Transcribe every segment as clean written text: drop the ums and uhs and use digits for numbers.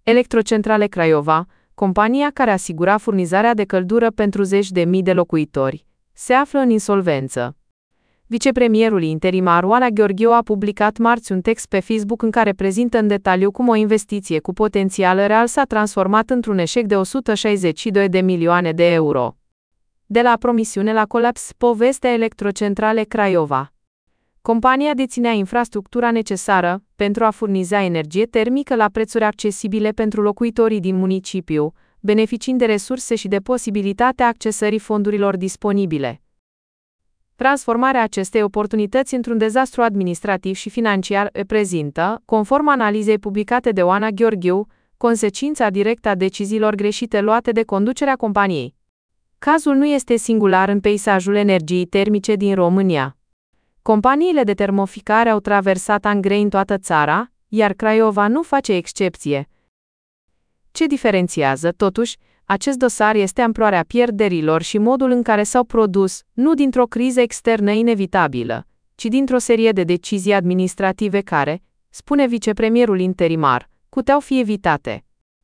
Electrocentrale Craiova, compania care asigura furnizarea de căldură pentru zeci de mii de locuitori, se află în insolvență. Vicepremierul interimar Oana Gheorghiu a publicat marți un text pe Facebook în care prezintă în detaliu cum o investiție cu potențial real s-a transformat într-un eșec de 162 de milioane de euro. De la promisiune la colaps, povestea Electrocentrale Craiova. Compania deținea infrastructura necesară pentru a furniza energie termică la prețuri accesibile pentru locuitorii din municipiu, beneficiind de resurse și de posibilitatea accesării fondurilor disponibile. Transformarea acestei oportunități într-un dezastru administrativ și financiar reprezintă, conform analizei publicate de Oana Gheorghiu, consecința directă a deciziilor greșite luate de conducerea companiei. Cazul nu este singular în peisajul energiei termice din România. Companiile de termoficare au traversat ani grei în toată țara, iar Craiova nu face excepție. Ce diferențiază, totuși, acest dosar este amploarea pierderilor și modul în care s-au produs, nu dintr-o criză externă inevitabilă, ci dintr-o serie de decizii administrative care, spune vicepremierul interimar, puteau fi evitate.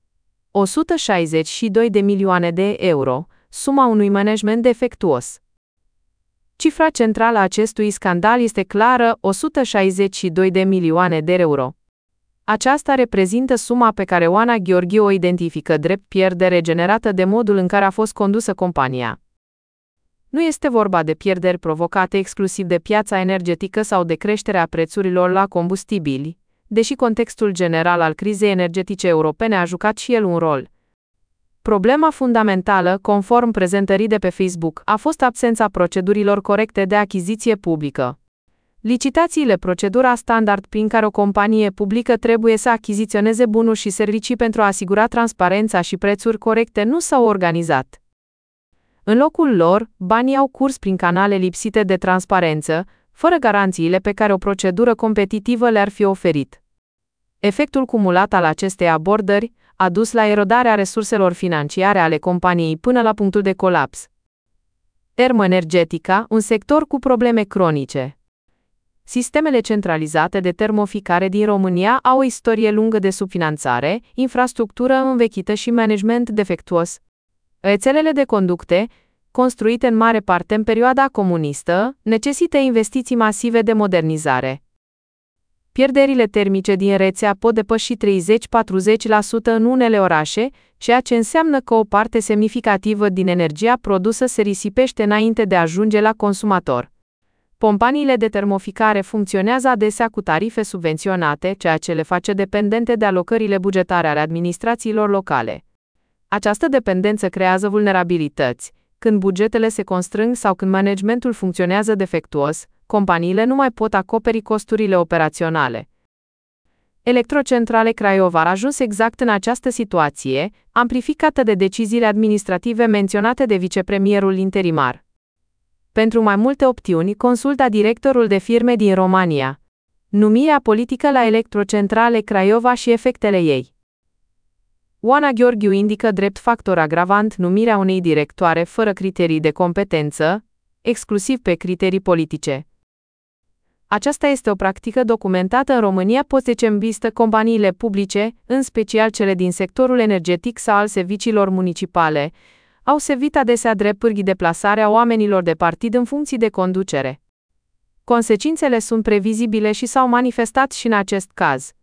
162 de milioane de euro, suma unui management defectuos. Cifra centrală a acestui scandal este clară, 162 de milioane de euro. Aceasta reprezintă suma pe care Oana Gheorghiu o identifică drept pierdere generată de modul în care a fost condusă compania. Nu este vorba de pierderi provocate exclusiv de piața energetică sau de creșterea prețurilor la combustibili, deși contextul general al crizei energetice europene a jucat și el un rol. Problema fundamentală, conform prezentării de pe Facebook, a fost absența procedurilor corecte de achiziție publică. Licitațiile, procedura standard prin care o companie publică trebuie să achiziționeze bunuri și servicii pentru a asigura transparența și prețuri corecte, nu s-au organizat. În locul lor, banii au curs prin canale lipsite de transparență, fără garanțiile pe care o procedură competitivă le-ar fi oferit. Efectul cumulat al acestei abordări a dus la erodarea resurselor financiare ale companiei până la punctul de colaps. Termoenergetica, un sector cu probleme cronice. Sistemele centralizate de termoficare din România au o istorie lungă de subfinanțare, infrastructură învechită și management defectuos. Rețelele de conducte, construite în mare parte în perioada comunistă, necesită investiții masive de modernizare. Pierderile termice din rețea pot depăși 30-40% în unele orașe, ceea ce înseamnă că o parte semnificativă din energia produsă se risipește înainte de a ajunge la consumator. Companiile de termoficare funcționează adesea cu tarife subvenționate, ceea ce le face dependente de alocările bugetare ale administrațiilor locale. Această dependență creează vulnerabilități. Când bugetele se constrâng sau când managementul funcționează defectuos, companiile nu mai pot acoperi costurile operaționale. Electrocentrale Craiova a ajuns exact în această situație, amplificată de deciziile administrative menționate de vicepremierul interimar. Pentru mai multe opțiuni, consulta directorul de firme din România. Numirea politică la Electrocentrale Craiova și efectele ei. Oana Gheorghiu indică drept factor agravant numirea unei directoare fără criterii de competență, exclusiv pe criterii politice. Aceasta este o practică documentată în România decembristă companiile publice, în special cele din sectorul energetic sau al serviciilor municipale, au servit adesea drept pârghii de plasare a oamenilor de partid în funcții de conducere. Consecințele sunt previzibile și s-au manifestat și în acest caz.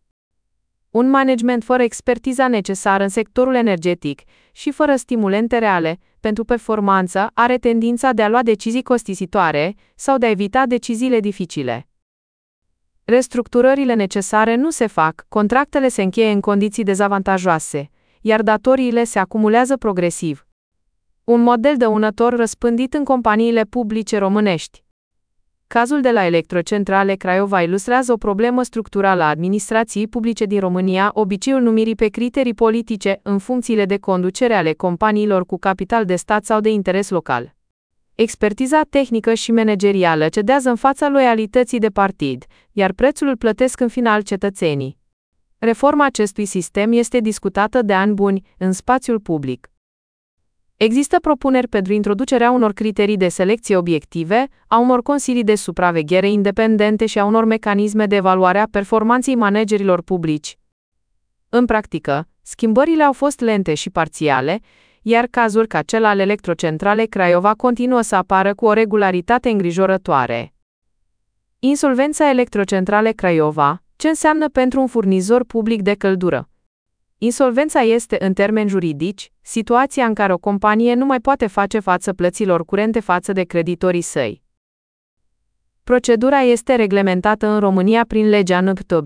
Un management fără expertiza necesară în sectorul energetic și fără stimulente reale pentru performanță are tendința de a lua decizii costisitoare sau de a evita deciziile dificile. Restructurările necesare nu se fac, contractele se încheie în condiții dezavantajoase, iar datoriile se acumulează progresiv. Un model dăunător răspândit în companiile publice românești. Cazul de la Electrocentrale Craiova ilustrează o problemă structurală a administrației publice din România, obiceiul numirii pe criterii politice în funcțiile de conducere ale companiilor cu capital de stat sau de interes local. Expertiza tehnică și managerială cedează în fața loialității de partid, iar prețul îl plătesc în final cetățenii. Reforma acestui sistem este discutată de ani buni în spațiul public. Există propuneri pentru introducerea unor criterii de selecție obiective, a unor consilii de supraveghere independente și a unor mecanisme de evaluare a performanței managerilor publici. În practică, Schimbările au fost lente și parțiale, iar cazuri ca cel al Electrocentralei Craiova continuă să apară cu o regularitate îngrijorătoare. Insolvența Electrocentralei Craiova, ce înseamnă pentru un furnizor public de căldură? Insolvența este, în termeni juridici, situația în care o companie nu mai poate face față plăților curente față de creditorii săi. Procedura este reglementată în România prin legea NCTB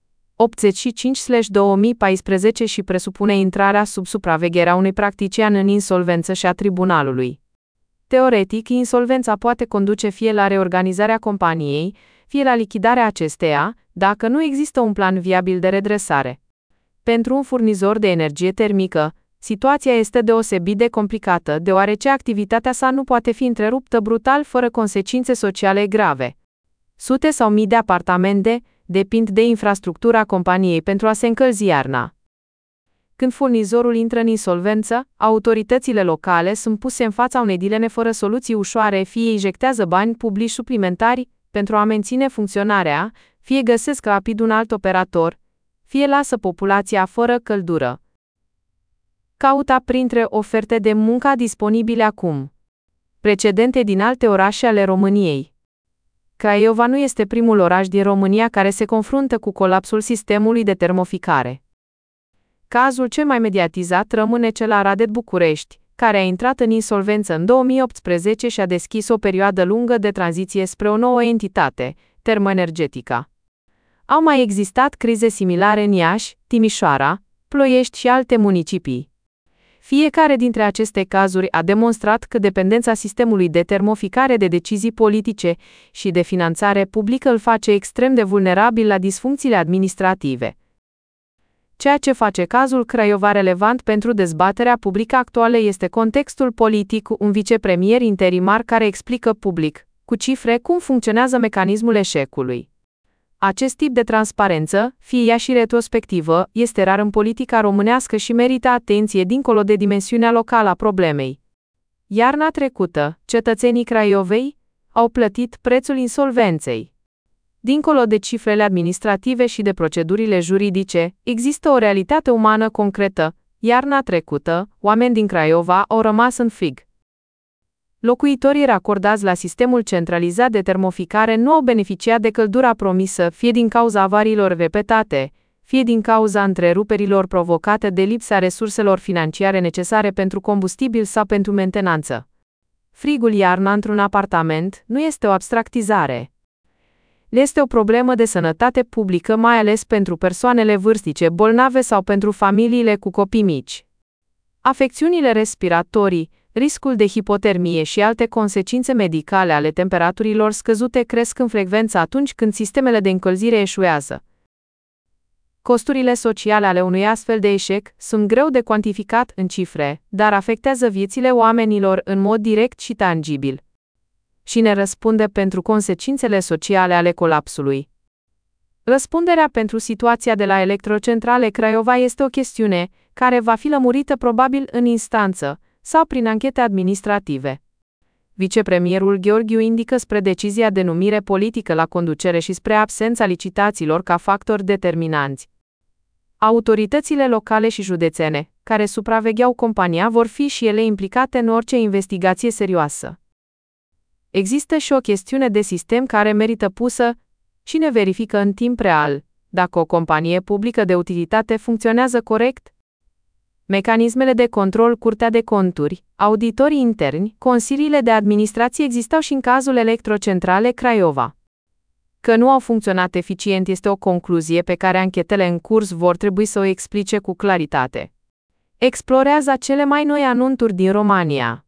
85/2014 și presupune intrarea sub supravegherea unui practician în insolvență și a tribunalului. Teoretic, insolvența poate conduce fie la reorganizarea companiei, fie la lichidarea acesteia, dacă nu există un plan viabil de redresare. Pentru un furnizor de energie termică, situația este deosebit de complicată, deoarece activitatea sa nu poate fi întreruptă brutal fără consecințe sociale grave. Sute sau mii de apartamente depind de infrastructura companiei pentru a se încălzi iarna. Când furnizorul intră în insolvență, autoritățile locale sunt puse în fața unei dileme fără soluții ușoare, fie injectează bani publici suplimentari pentru a menține funcționarea, fie găsesc rapid un alt operator, fie lasă populația fără căldură. Caută printre oferte de muncă disponibile acum. Precedente din alte orașe ale României. Craiova nu este primul oraș din România care se confruntă cu colapsul sistemului de termoficare. Cazul cel mai mediatizat rămâne cel al Radet București, care a intrat în insolvență în 2018 și a deschis o perioadă lungă de tranziție spre o nouă entitate, Termoenergetica. Au mai existat crize similare în Iași, Timișoara, Ploiești și alte municipii. Fiecare dintre aceste cazuri a demonstrat că dependența sistemului de termoficare de decizii politice și de finanțare publică îl face extrem de vulnerabil la disfuncțiile administrative. Ceea ce face cazul Craiova relevant pentru dezbaterea publică actuală este contextul politic, un vicepremier interimar care explică public, cu cifre, cum funcționează mecanismul eșecului. Acest tip de transparență, fie ea și retrospectivă, este rar în politica românească și merită atenție dincolo de dimensiunea locală a problemei. Iarna trecută, cetățenii Craiovei au plătit prețul insolvenței. Dincolo de cifrele administrative și de procedurile juridice, există o realitate umană concretă. Iarna trecută, oameni din Craiova au rămas în frig. Locuitorii racordați la sistemul centralizat de termoficare nu au beneficiat de căldura promisă, fie din cauza avariilor repetate, fie din cauza întreruperilor provocate de lipsa resurselor financiare necesare pentru combustibil sau pentru mentenanță. Frigul iarna într-un apartament nu este o abstractizare. Este o problemă de sănătate publică, mai ales pentru persoanele vârstnice bolnave sau pentru familiile cu copii mici. Afecțiunile respiratorii, riscul de hipotermie și alte consecințe medicale ale temperaturilor scăzute cresc în frecvență atunci când sistemele de încălzire eșuează. Costurile sociale ale unui astfel de eșec sunt greu de cuantificat în cifre, dar afectează viețile oamenilor în mod direct și tangibil. Cine răspunde pentru consecințele sociale ale colapsului? Răspunderea pentru situația de la Electrocentrale Craiova este o chestiune care va fi lămurită probabil în instanță sau prin anchete administrative. Vicepremierul Gheorghiu indică spre decizia de numire politică la conducere și spre absența licitațiilor ca factori determinanți. Autoritățile locale și județene, care supravegheau compania, vor fi și ele implicate în orice investigație serioasă. Există și o chestiune de sistem care merită pusă: cine verifică în timp real dacă o companie publică de utilitate funcționează corect? Mecanismele de control, Curtea de Conturi, auditorii interni, consiliile de administrație existau și în cazul Electrocentrale Craiova. Că nu au funcționat eficient este o concluzie pe care anchetele în curs vor trebui să o explice cu claritate. Explorează cele mai noi anunțuri din România.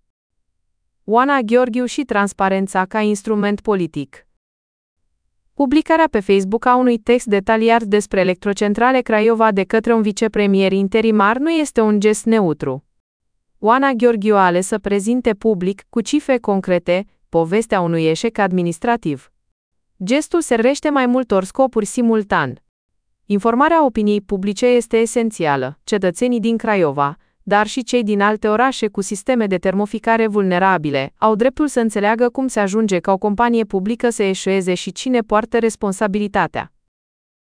Oana Gheorghiu și transparența ca instrument politic. Publicarea pe Facebook a unui text detaliat despre Electrocentrale Craiova de către un vicepremier interimar nu este un gest neutru. Oana Gheorghiu a ales să prezinte public, cu cifre concrete, povestea unui eșec administrativ. Gestul servește mai multor scopuri simultan. Informarea opiniei publice este esențială. Cetățenii din Craiova, dar și cei din alte orașe cu sisteme de termoficare vulnerabile, au dreptul să înțeleagă cum se ajunge ca o companie publică să eșueze și cine poartă responsabilitatea.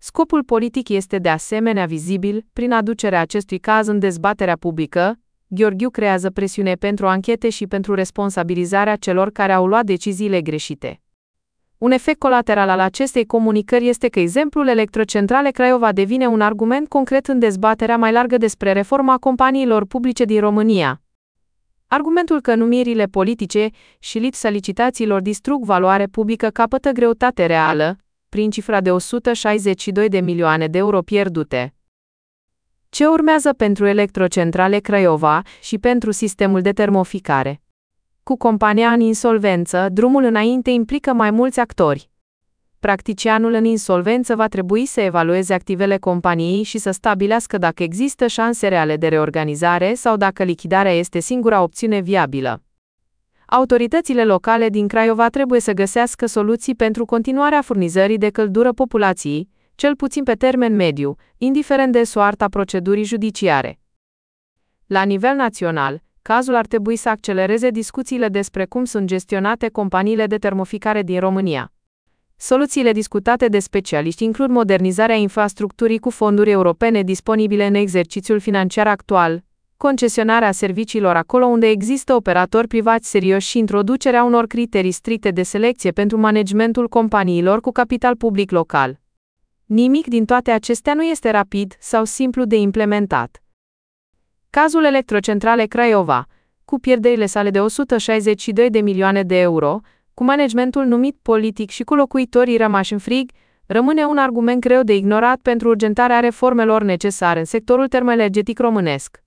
Scopul politic este de asemenea vizibil, prin aducerea acestui caz în dezbaterea publică. Gheorghiu creează presiune pentru anchete și pentru responsabilizarea celor care au luat deciziile greșite. Un efect colateral al acestei comunicări este că exemplul Electrocentrale Craiova devine un argument concret în dezbaterea mai largă despre reforma companiilor publice din România. Argumentul că numirile politice și lipsa licitațiilor distrug valoare publică capătă greutate reală, prin cifra de 162 de milioane de euro pierdute. Ce urmează pentru Electrocentrale Craiova și pentru sistemul de termoficare? Cu compania în insolvență, drumul înainte implică mai mulți actori. Practicianul în insolvență va trebui să evalueze activele companiei și să stabilească dacă există șanse reale de reorganizare sau dacă lichidarea este singura opțiune viabilă. Autoritățile locale din Craiova trebuie să găsească soluții pentru continuarea furnizării de căldură populației, cel puțin pe termen mediu, indiferent de soarta procedurii judiciare. La nivel național, cazul ar trebui să accelereze discuțiile despre cum sunt gestionate companiile de termoficare din România. Soluțiile discutate de specialiști includ modernizarea infrastructurii cu fonduri europene disponibile în exercițiul financiar actual, concesionarea serviciilor acolo unde există operatori privați serioși și introducerea unor criterii stricte de selecție pentru managementul companiilor cu capital public local. Nimic din toate acestea nu este rapid sau simplu de implementat. Cazul Electrocentrale Craiova, cu pierderile sale de 162 de milioane de euro, cu managementul numit politic și cu locuitorii rămași în frig, rămâne un argument greu de ignorat pentru urgentarea reformelor necesare în sectorul termoenergetic românesc.